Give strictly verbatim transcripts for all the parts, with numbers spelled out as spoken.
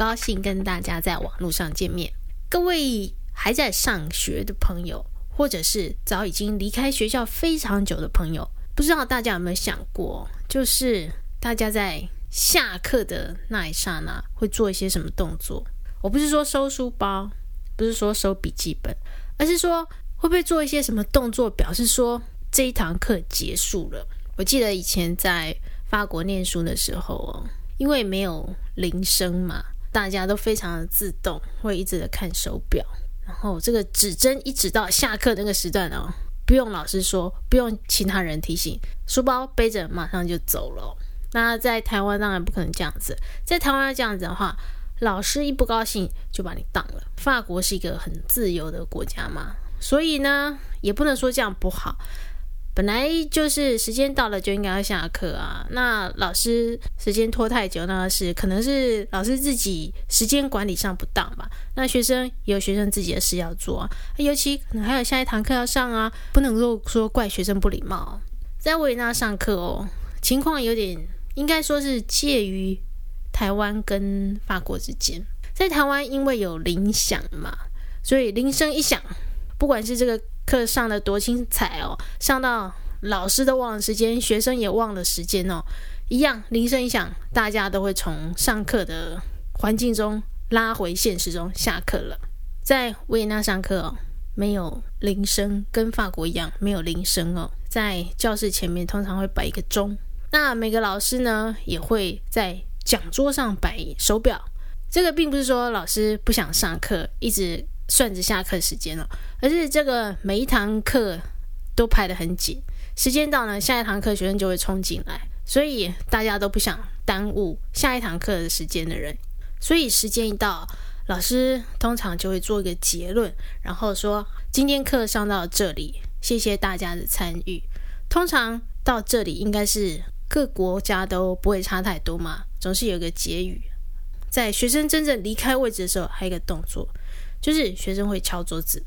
高兴跟大家在网络上见面。各位还在上学的朋友，或者是早已经离开学校非常久的朋友，不知道大家有没有想过，就是大家在下课的那一刹那会做一些什么动作。我不是说收书包，不是说收笔记本，而是说会不会做一些什么动作表示说这一堂课结束了。我记得以前在法国念书的时候哦，因为没有铃声嘛，大家都非常的自动，会一直的看手表，然后这个指针一直到下课那个时段哦，不用老师说，不用其他人提醒，书包背着马上就走了哦。那在台湾当然不可能这样子，在台湾这样子的话，老师一不高兴就把你当了。法国是一个很自由的国家嘛，所以呢也不能说这样不好，本来就是时间到了就应该要下课啊。那老师时间拖太久，那是可能是老师自己时间管理上不当吧。那学生也有学生自己的事要做啊，尤其可能还有下一堂课要上啊，不能够说怪学生不礼貌。在维也纳上课哦，情况有点应该说是介于台湾跟法国之间。在台湾因为有铃响嘛，所以铃声一响，不管是这个课上的多精彩哦，上到老师都忘了时间，学生也忘了时间哦，一样铃声一响，大家都会从上课的环境中拉回现实中，下课了。在维也纳上课哦，没有铃声，跟法国一样没有铃声哦，在教室前面通常会摆一个钟。那每个老师呢也会在讲桌上摆手表，这个并不是说老师不想上课一直算着下课时间哦，而是这个每一堂课都排得很紧，时间到呢，下一堂课学生就会冲进来，所以大家都不想耽误下一堂课的时间的人，所以时间一到，老师通常就会做一个结论，然后说今天课上到这里，谢谢大家的参与。通常到这里应该是各国家都不会差太多嘛，总是有一个结语。在学生真正离开位置的时候，还有一个动作，就是学生会敲桌子，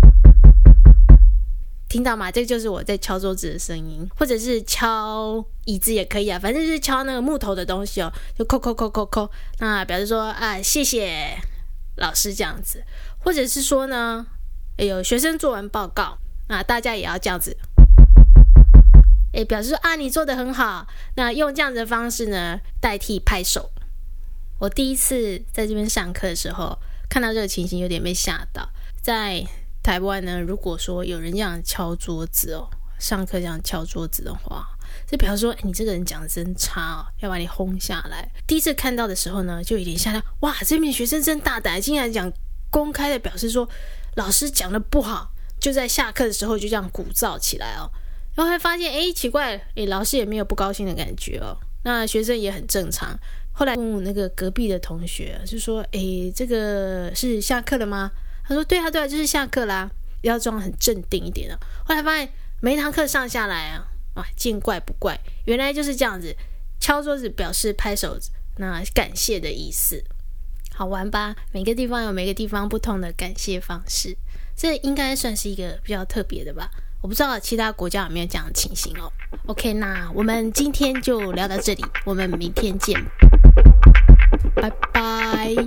听到吗？这就是我在敲桌子的声音，或者是敲椅子也可以啊，反正就是敲那个木头的东西哦，就扣扣扣扣扣，那表示说啊谢谢老师这样子。或者是说呢，有学生做完报告，那大家也要这样子，诶，表示说啊你做得很好，那用这样子的方式呢代替拍手。我第一次在这边上课的时候看到这个情形有点被吓到。在台湾呢，如果说有人这样敲桌子哦，上课这样敲桌子的话，这表示说你这个人讲得真差哦，要把你轰下来。第一次看到的时候呢就有点吓到，哇这边学生真大胆，竟然讲公开的表示说老师讲得不好，就在下课的时候就这样鼓噪起来哦。然后还发现诶奇怪，诶老师也没有不高兴的感觉哦，那学生也很正常。后来问我那个隔壁的同学就说诶这个是下课了吗？他说对啊对啊就是下课啦，要装很镇定一点哦。后来发现每一堂课上下来啊，啊见怪不怪，原来就是这样子，敲桌子表示拍手，那感谢的意思。好玩吧？每个地方有每个地方不同的感谢方式，这应该算是一个比较特别的吧。我不知道其他国家有没有这样的情形哦。OK， 那我们今天就聊到这里，我们明天见，拜拜。